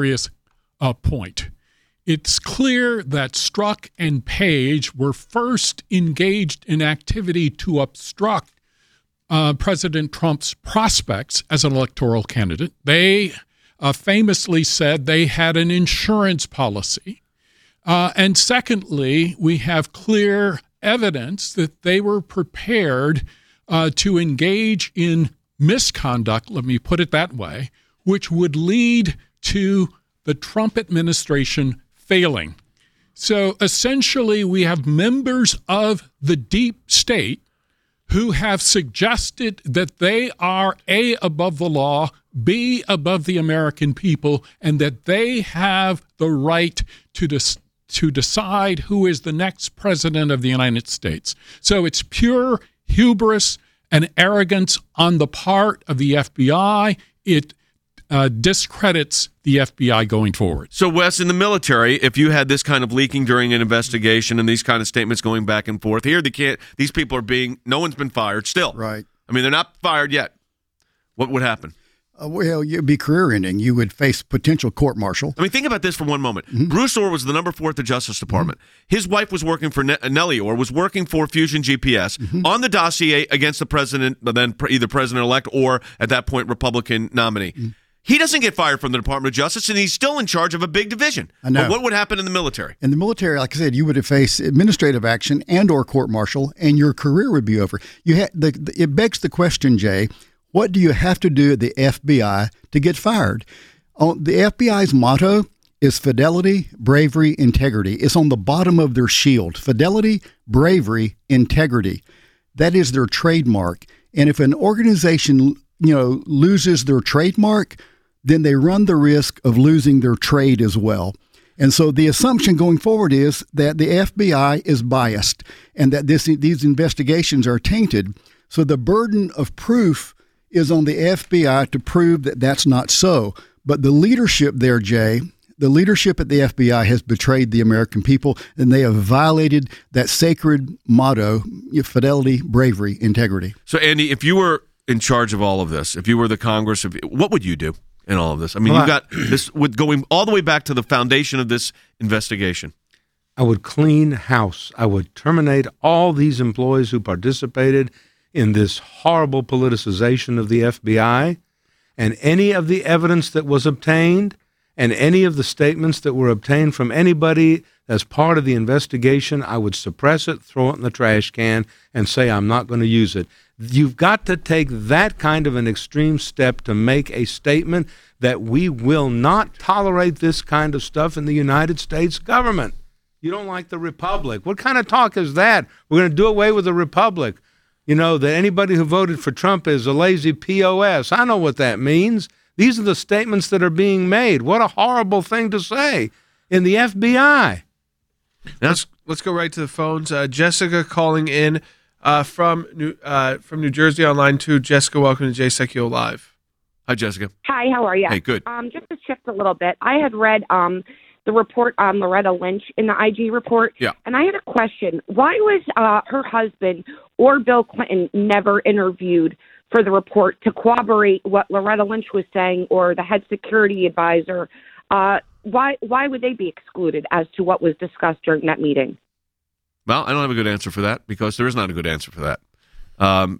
point. It's clear that Strzok and Page were first engaged in activity to obstruct President Trump's prospects as an electoral candidate. They famously said they had an insurance policy. And secondly, we have clear evidence that they were prepared to engage in misconduct, let me put it that way, which would lead to the Trump administration failing. So essentially, we have members of the deep state who have suggested that they are A, above the law, B, above the American people, and that they have the right to decide who is the next president of the United States. So it's pure hubris and arrogance on the part of the FBI. It discredits the FBI going forward. So, Wes, in the military, if you had this kind of leaking during an investigation and these kind of statements going back and forth, here these people are no one's been fired still. Right. I mean, they're not fired yet. What would happen? Well, you'd be career-ending. You would face potential court-martial. I mean, think about this for one moment. Mm-hmm. Bruce Ohr was the number 4 at the Justice Department. Mm-hmm. His wife was working for Nellie Ohr, was working for Fusion GPS on the dossier against the president, but then either president-elect or, at that point, Republican nominee. Mm-hmm. He doesn't get fired from the Department of Justice, and he's still in charge of a big division. I know. But what would happen in the military? In the military, like I said, you would face administrative action and or court-martial, and your career would be over. It begs the question, Jay, what do you have to do at the FBI to get fired? The FBI's motto is fidelity, bravery, integrity. It's on the bottom of their shield. Fidelity, bravery, integrity. That is their trademark. And if an organization, loses their trademark, then they run the risk of losing their trade as well. And so the assumption going forward is that the FBI is biased and that these investigations are tainted. So the burden of proof is on the FBI to prove that that's not so. But the leadership there, Jay, the leadership at the FBI has betrayed the American people, and they have violated that sacred motto, fidelity, bravery, integrity. So, Andy, if you were in charge of all of this, if you were the Congress, what would you do in all of this? I mean, you got this with going all the way back to the foundation of this investigation. I would clean house. I would terminate all these employees who participated in this horrible politicization of the FBI, and any of the evidence that was obtained and any of the statements that were obtained from anybody as part of the investigation, I would suppress it, throw it in the trash can, and say I'm not going to use it. You've got to take that kind of an extreme step to make a statement that we will not tolerate this kind of stuff in the United States government. You don't like the Republic. What kind of talk is that? We're going to do away with the Republic. You know, that anybody who voted for Trump is a lazy POS. I know what that means. These are the statements that are being made. What a horrible thing to say in the FBI. Let's go right to the phones. Jessica calling in from New Jersey on line 2. Jessica, welcome to Jay Sekulow Live. Hi, Jessica. Hi, how are you? Hey, good. Just to shift a little bit, I had read the report on Loretta Lynch in the IG report, and I had a question. Why was her husband or Bill Clinton never interviewed for the report to corroborate what Loretta Lynch was saying, or the head security advisor? Why would they be excluded as to what was discussed during that meeting? Well, I don't have a good answer for that, because there is not a good answer for that.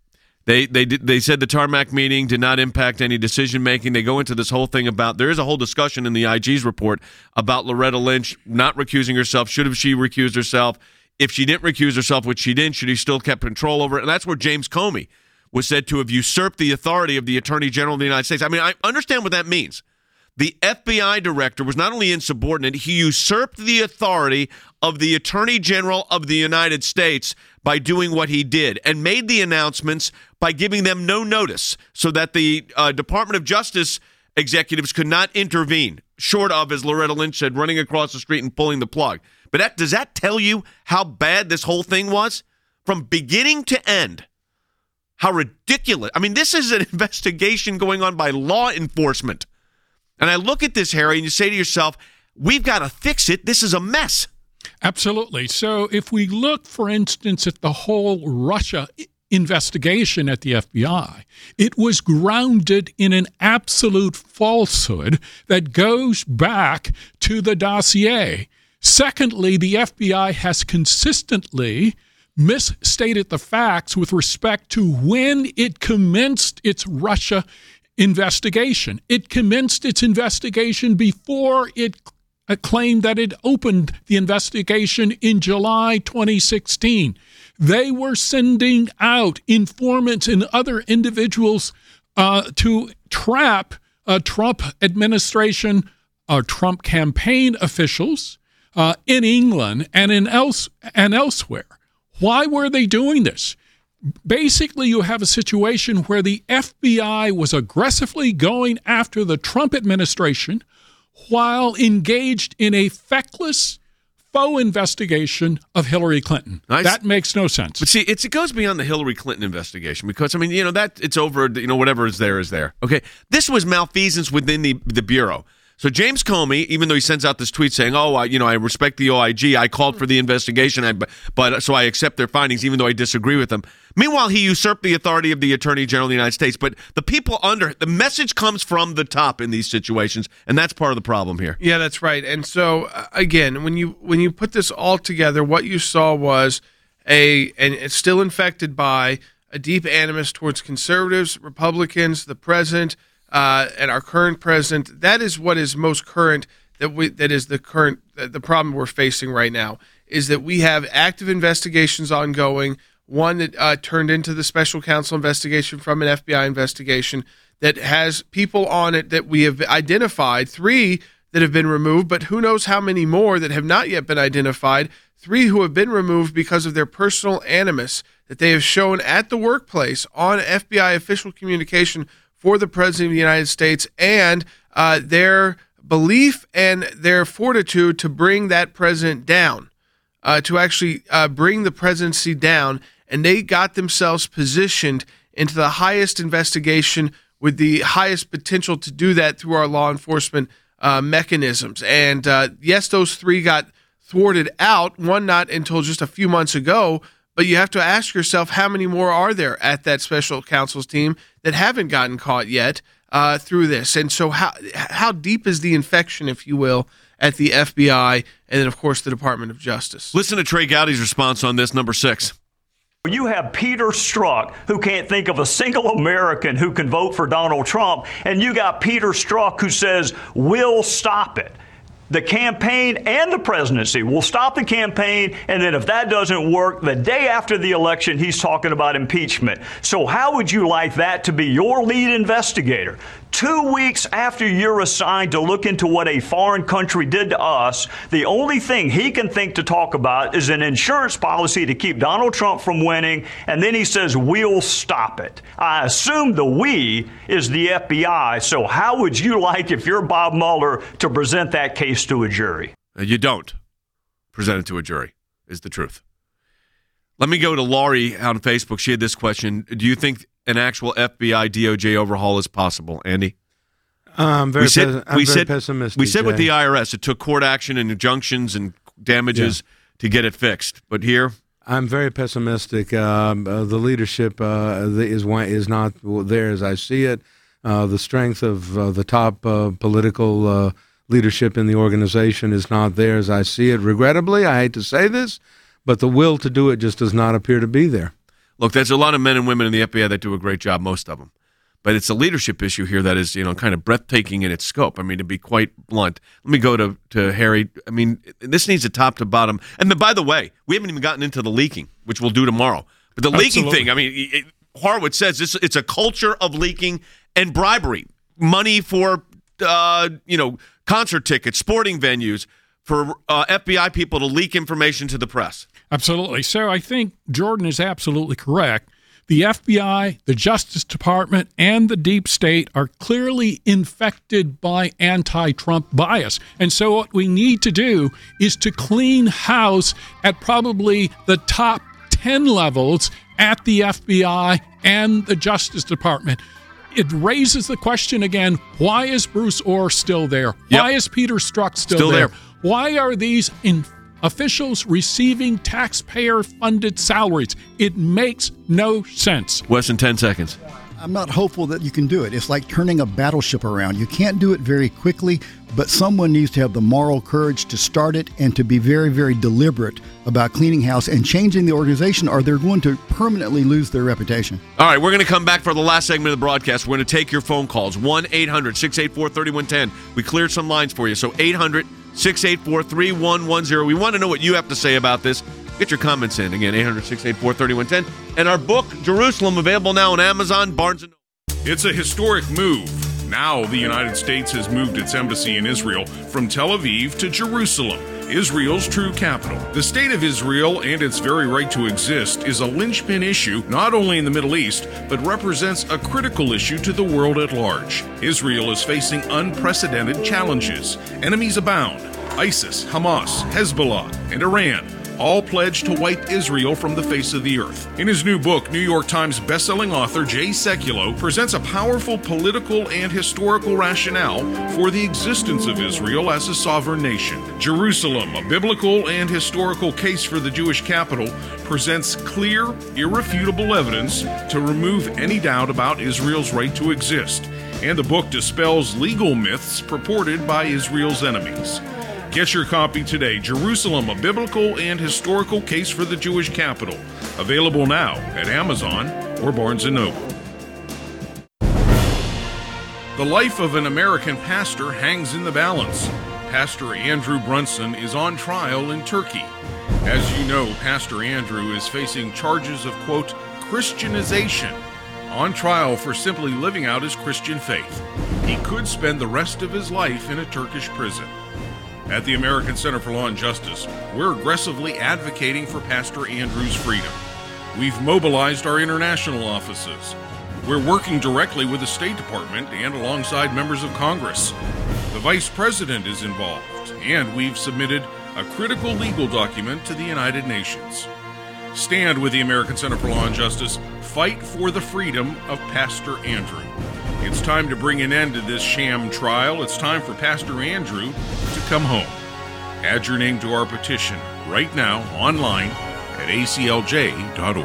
They said the tarmac meeting did not impact any decision making. They go into this whole thing about, there is a whole discussion in the IG's report about Loretta Lynch not recusing herself. Should have she recused herself? If she didn't recuse herself, which she didn't, should he still kept control over it? And that's where James Comey was said to have usurped the authority of the Attorney General of the United States. I mean, I understand what that means. The FBI director was not only insubordinate, he usurped the authority of the Attorney General of the United States by doing what he did, and made the announcements by giving them no notice, so that the Department of Justice executives could not intervene, short of, as Loretta Lynch said, running across the street and pulling the plug. But does that tell you how bad this whole thing was? From beginning to end. How ridiculous. I mean, this is an investigation going on by law enforcement. And I look at this, Harry, and you say to yourself, we've got to fix it. This is a mess. Absolutely. So if we look, for instance, at the whole Russia investigation at the FBI, it was grounded in an absolute falsehood that goes back to the dossier. Secondly, the FBI has consistently misstated the facts with respect to when it commenced its Russia investigation. It commenced its investigation before it claimed that it opened the investigation in July 2016. They were sending out informants and other individuals to trap Trump administration, Trump campaign officials in England and elsewhere. Why were they doing this? Basically, you have a situation where the FBI was aggressively going after the Trump administration while engaged in a feckless, faux investigation of Hillary Clinton. That makes no sense. But see, it goes beyond the Hillary Clinton investigation, because, I mean, you know, that it's over, you know, whatever is there is there. Okay. This was malfeasance within the Bureau. So James Comey, even though he sends out this tweet saying, I respect the OIG, I called for the investigation, but so I accept their findings, even though I disagree with them. Meanwhile, he usurped the authority of the Attorney General of the United States. But the people the message comes from the top in these situations, and that's part of the problem here. Yeah, that's right. And so, again, when you put this all together, what you saw was and it's still infected by a deep animus towards conservatives, Republicans, the president, and our current president. That is what is most current. The problem we're facing right now is that we have active investigations ongoing. One that turned into the special counsel investigation from an FBI investigation that has people on it that we have identified, 3 that have been removed, but who knows how many more that have not yet been identified, 3 who have been removed because of their personal animus that they have shown at the workplace on FBI official communication for the President of the United States, and their belief and their fortitude to bring that president down, to actually bring the presidency down. And they got themselves positioned into the highest investigation with the highest potential to do that through our law enforcement mechanisms. And yes, those 3 got thwarted out, one not until just a few months ago, But you have to ask yourself, how many more are there at that special counsel's team that haven't gotten caught yet through this? And so how deep is the infection, if you will, at the FBI and then, of course, the Department of Justice? Listen to Trey Gowdy's response on this, number 6. You have Peter Strzok, who can't think of a single American who can vote for Donald Trump, and you got Peter Strzok who says, we'll stop it. The campaign and the presidency will stop the campaign, and then if that doesn't work, the day after the election, he's talking about impeachment. So how would you like that to be your lead investigator? 2 weeks after you're assigned to look into what a foreign country did to us, the only thing he can think to talk about is an insurance policy to keep Donald Trump from winning, and then he says, we'll stop it. I assume the we is the FBI, so how would you like, if you're Bob Mueller, to present that case to a jury? You don't present it to a jury, is the truth. Let me go to Laurie on Facebook. She had this question. Do you think an actual FBI DOJ overhaul is possible, Andy? I'm very pessimistic. We said with Jay. the IRS, it took court action and injunctions and damages to get it fixed. But here, I'm very pessimistic. The leadership is not there as I see it. The strength of the top political leadership in the organization is not there as I see it. Regrettably, I hate to say this, but the will to do it just does not appear to be there. Look, there's a lot of men and women in the FBI that do a great job, most of them. But it's a leadership issue here that is, kind of breathtaking in its scope. I mean, to be quite blunt. Let me go to Harry. I mean, this needs a top to bottom. And by the way, we haven't even gotten into the leaking, which we'll do tomorrow. But the leaking thing, I mean, Horowitz says it's a culture of leaking and bribery. Money for, concert tickets, sporting venues, for FBI people to leak information to the press. Absolutely. So I think Jordan is absolutely correct. The FBI, the Justice Department, and the deep state are clearly infected by anti-Trump bias. And so what we need to do is to clean house at probably the top 10 levels at the FBI and the Justice Department. It raises the question again, why is Bruce Orr still there? Why is Peter Strzok still there? Why are these officials receiving taxpayer-funded salaries? It makes no sense. Wes, in 10 seconds. I'm not hopeful that you can do it. It's like turning a battleship around. You can't do it very quickly, but someone needs to have the moral courage to start it and to be very, very deliberate about cleaning house and changing the organization, or they're going to permanently lose their reputation. All right, we're going to come back for the last segment of the broadcast. We're going to take your phone calls, 1-800-684-3110. We cleared some lines for you, so 800-684-3110. We want to know what you have to say about this. Get your comments in. Again, 800-684-3110. And our book, Jerusalem, available now on Amazon, Barnes & Noble. It's a historic move. Now the United States has moved its embassy in Israel from Tel Aviv to Jerusalem, Israel's true capital. The state of Israel and its very right to exist is a linchpin issue not only in the Middle East, but represents a critical issue to the world at large. Israel is facing unprecedented challenges. Enemies abound. ISIS, Hamas, Hezbollah, and Iran all pledged to wipe Israel from the face of the earth. In his new book, New York Times bestselling author Jay Sekulow presents a powerful political and historical rationale for the existence of Israel as a sovereign nation. Jerusalem, a biblical and historical case for the Jewish capital, presents clear, irrefutable evidence to remove any doubt about Israel's right to exist. And the book dispels legal myths purported by Israel's enemies. Get your copy today, Jerusalem, a biblical and historical case for the Jewish capital. Available now at Amazon or Barnes & Noble. The life of an American pastor hangs in the balance. Pastor Andrew Brunson is on trial in Turkey. As you know, Pastor Andrew is facing charges of, quote, Christianization, on trial for simply living out his Christian faith. He could spend the rest of his life in a Turkish prison. At the American Center for Law and Justice, we're aggressively advocating for Pastor Andrew's freedom. We've mobilized our international offices. We're working directly with the State Department and alongside members of Congress. The Vice President is involved, and we've submitted a critical legal document to the United Nations. Stand with the American Center for Law and Justice. Fight for the freedom of Pastor Andrew. It's time to bring an end to this sham trial. It's time for Pastor Andrew to come home. Add your name to our petition right now online at at aclj.org.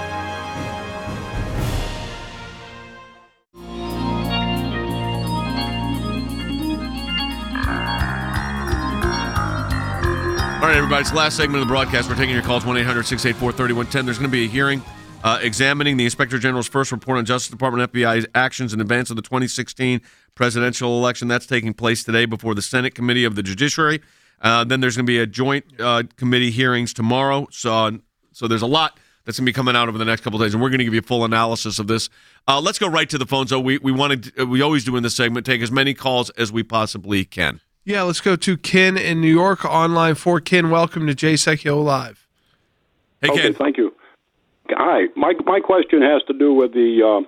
All right, everybody, it's the last segment of the broadcast. We're taking your calls, 1-800-684-3110. There's going to be a hearing examining the Inspector General's first report on Justice Department FBI's actions in advance of the 2016 presidential election. That's taking place today before the Senate Committee of the Judiciary. Then there's going to be a joint committee hearings tomorrow. So there's a lot that's going to be coming out over the next couple of days, and we're going to give you a full analysis of this. Let's go right to the phones. So we always do in this segment, take as many calls as we possibly can. Yeah, let's go to Ken in New York on line 4. Ken, welcome to Jay Sekulow Live. Hey, Ken. Thank you. Hi. My question has to do with the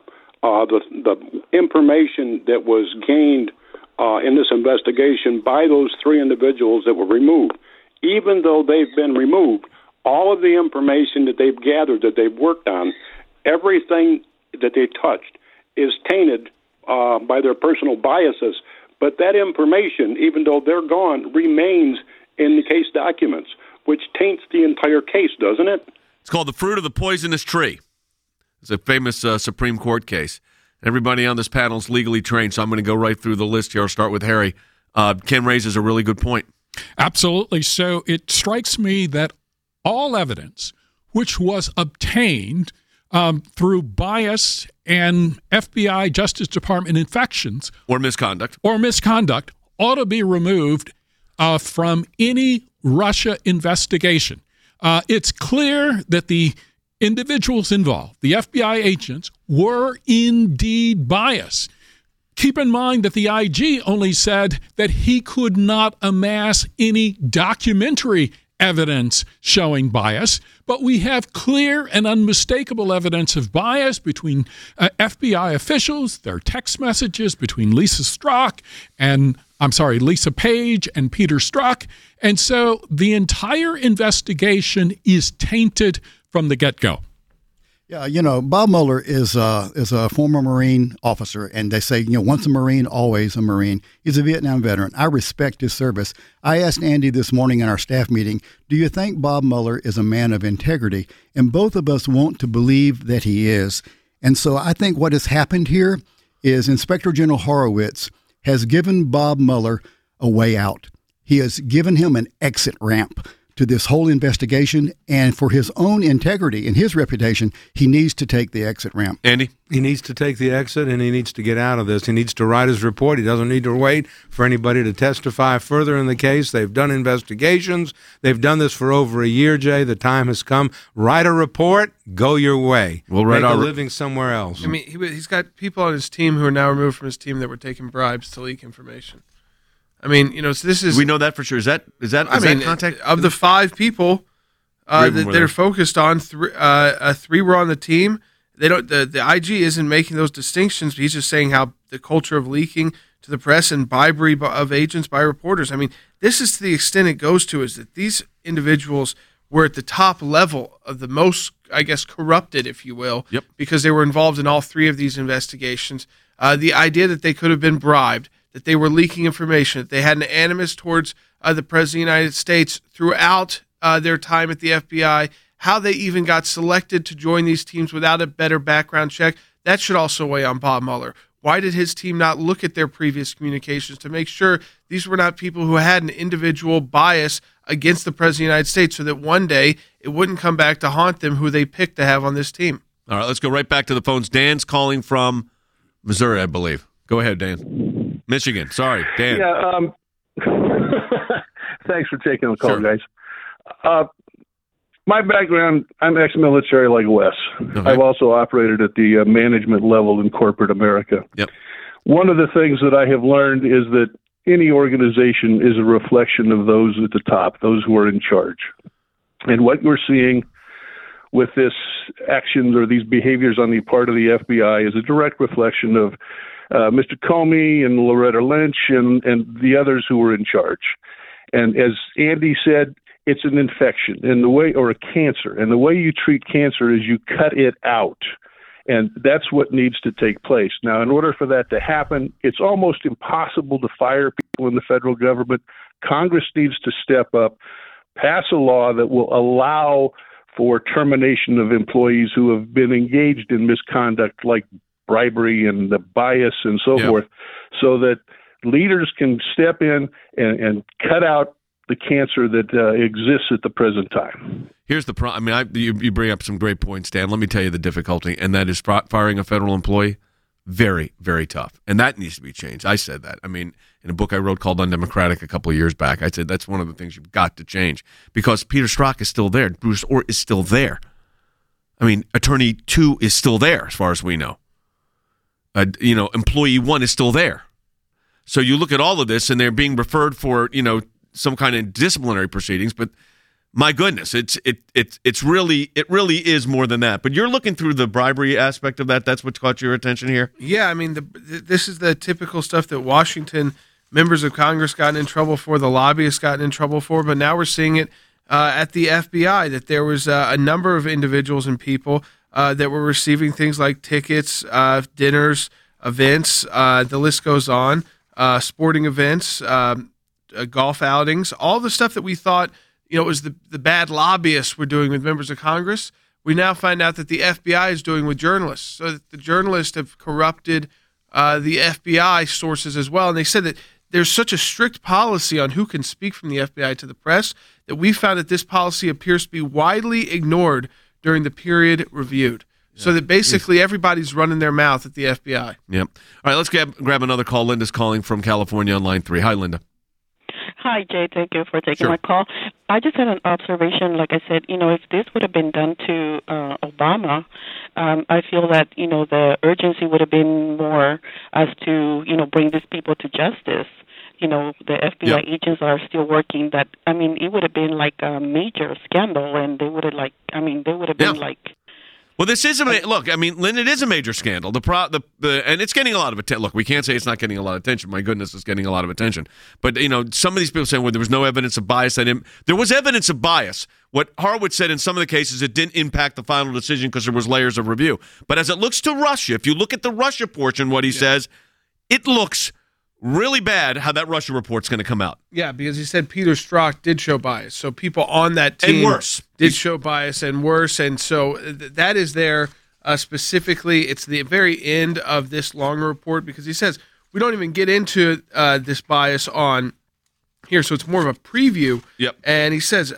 information that was gained in this investigation by those 3 individuals that were removed. Even though they've been removed, all of the information that they've gathered, that they've worked on, everything that they touched is tainted by their personal biases. But that information, even though they're gone, remains in the case documents, which taints the entire case, doesn't it? It's called The Fruit of the Poisonous Tree. It's a famous Supreme Court case. Everybody on this panel is legally trained, so I'm going to go right through the list here. I'll start with Harry. Ken raises a really good point. Absolutely. So it strikes me that all evidence which was obtained through bias and FBI, Justice Department infections or misconduct ought to be removed from any Russia investigation. It's clear that the individuals involved, the FBI agents, were indeed biased. Keep in mind that the IG only said that he could not amass any documentary evidence showing bias, but we have clear and unmistakable evidence of bias between FBI officials, their text messages between Lisa Page and Peter Strzok. And so the entire investigation is tainted from the get-go. Yeah, Bob Mueller is a former Marine officer, and they say, once a Marine, always a Marine. He's a Vietnam veteran. I respect his service. I asked Andy this morning in our staff meeting, do you think Bob Mueller is a man of integrity? And both of us want to believe that he is. And so I think what has happened here is Inspector General Horowitz has given Bob Mueller a way out. He has given him an exit ramp to this whole investigation, and for his own integrity and his reputation, he needs to take the exit ramp. Andy? He needs to take the exit, and he needs to get out of this. He needs to write his report. He doesn't need to wait for anybody to testify further in the case. They've done investigations. They've done this for over a year, Jay. The time has come. Write a report. Go your way. We'll write Make a living somewhere else. I mean, he's got people on his team who are now removed from his team that were taking bribes to leak information. I mean, so this is... We know that for sure. Is that contact? Of the 5 people that are focused on, 3 were on the team. They don't. The IG isn't making those distinctions. He's just saying how the culture of leaking to the press and bribery of agents by reporters. I mean, this is to the extent it goes to, is that these individuals were at the top level of the most, I guess, corrupted, if you will, because they were involved in all 3 of these investigations. The idea that they could have been bribed, that they were leaking information, that they had an animus towards the President of the United States throughout their time at the FBI, how they even got selected to join these teams without a better background check, that should also weigh on Bob Mueller. Why did his team not look at their previous communications to make sure these were not people who had an individual bias against the President of the United States, so that one day it wouldn't come back to haunt them who they picked to have on this team? All right, let's go right back to the phones. Dan's calling from Missouri, I believe. Go ahead, Dan. Michigan. Sorry, Dan. Yeah. Thanks for taking the call, guys. My background, I'm ex-military like Wes. Okay. I've also operated at the management level in corporate America. Yep. One of the things that I have learned is that any organization is a reflection of those at the top, those who are in charge. And what we're seeing with this actions or these behaviors on the part of the FBI is a direct reflection of Mr. Comey and Loretta Lynch and the others who were in charge. And as Andy said, it's an infection or a cancer. And the way you treat cancer is you cut it out. And that's what needs to take place. Now, in order for that to happen, it's almost impossible to fire people in the federal government. Congress needs to step up, pass a law that will allow for termination of employees who have been engaged in misconduct like bribery and the bias and so forth, so that leaders can step in and cut out the cancer that exists at the present time. Here's the problem. I mean, you bring up some great points, Dan. Let me tell you the difficulty, and that is firing a federal employee. Very, very tough. And that needs to be changed. I said that. I mean, in a book I wrote called Undemocratic a couple of years back, I said that's one of the things you've got to change because Peter Strzok is still there. Bruce Ohr is still there. I mean, Attorney 2 is still there as far as we know. Employee 1 is still there. So you look at all of this and they're being referred for, some kind of disciplinary proceedings, but my goodness, it really is more than that. But you're looking through the bribery aspect of that. That's what caught your attention here? Yeah, I mean, this is the typical stuff that Washington members of Congress gotten in trouble for, the lobbyists gotten in trouble for, but now we're seeing it at the FBI, that there was a number of individuals and people that were receiving things like tickets, dinners, events, the list goes on, sporting events, golf outings, all the stuff that we thought was the bad lobbyists were doing with members of Congress. We now find out that the FBI is doing with journalists. So that the journalists have corrupted the FBI sources as well. And they said that there's such a strict policy on who can speak from the FBI to the press that we found that this policy appears to be widely ignored during the period reviewed. Yeah. So that basically everybody's running their mouth at the FBI. Yep. All right, let's grab another call. Linda's calling from California on line 3. Hi, Linda. Hi, Jay. Thank you for taking my call. I just had an observation. Like I said, if this would have been done to Obama, I feel that, the urgency would have been more as to, bring these people to justice. The FBI agents are still working that. I mean, it would have been like a major scandal, and they would have been like. Well, this is look. I mean, Lynn, it is a major scandal. And it's getting a lot of attention. Look, we can't say it's not getting a lot of attention. My goodness, it's getting a lot of attention. But some of these people saying, well, there was no evidence of bias. There was evidence of bias. What Horowitz said in some of the cases, it didn't impact the final decision because there was layers of review. But as it looks to Russia, if you look at the Russia portion, what he says, it looks really bad how that Russia report's going to come out. Yeah, because he said Peter Strzok did show bias. So people on that team did show bias and worse. And so that is there specifically. It's the very end of this long report because he says we don't even get into this bias on here. So it's more of a preview. Yep. And he says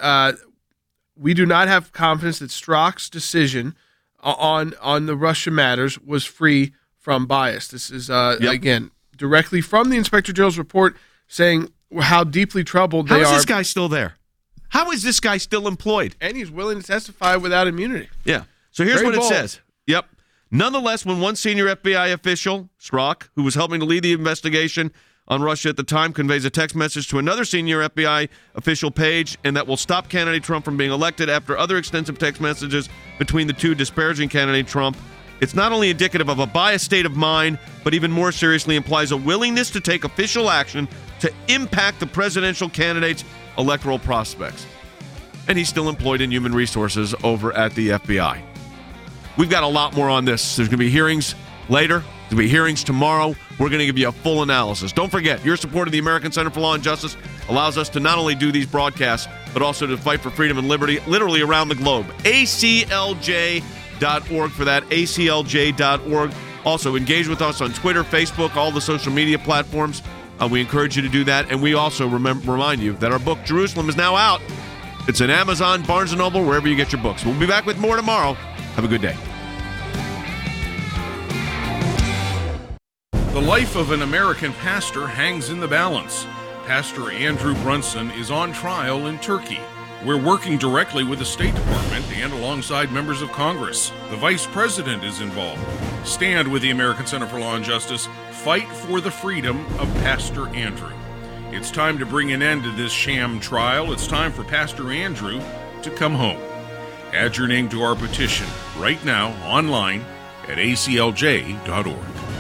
we do not have confidence that Strzok's decision on the Russia matters was free from bias. This is, again, directly from the Inspector General's report saying how deeply troubled they are. How is this guy still there? How is this guy still employed? And he's willing to testify without immunity. Yeah. So here's what it says. Yep. Nonetheless, when one senior FBI official, Strzok, who was helping to lead the investigation on Russia at the time, conveys a text message to another senior FBI official, Page, and that will stop candidate Trump from being elected after other extensive text messages between the two disparaging candidate Trump, it's not only indicative of a biased state of mind, but even more seriously implies a willingness to take official action to impact the presidential candidate's electoral prospects. And he's still employed in human resources over at the FBI. We've got a lot more on this. There's going to be hearings later. There's going to be hearings tomorrow. We're going to give you a full analysis. Don't forget, your support of the American Center for Law and Justice allows us to not only do these broadcasts, but also to fight for freedom and liberty literally around the globe. ACLJ.org for that, aclj.org. Also, engage with us on Twitter, Facebook, all the social media platforms. We encourage you to do that. And we also remind you that our book, Jerusalem, is now out. It's in Amazon, Barnes & Noble, wherever you get your books. We'll be back with more tomorrow. Have a good day. The life of an American pastor hangs in the balance. Pastor Andrew Brunson is on trial in Turkey. We're working directly with the State Department and alongside members of Congress. The Vice President is involved. Stand with the American Center for Law and Justice. Fight for the freedom of Pastor Andrew. It's time to bring an end to this sham trial. It's time for Pastor Andrew to come home. Add your name to our petition right now online at aclj.org.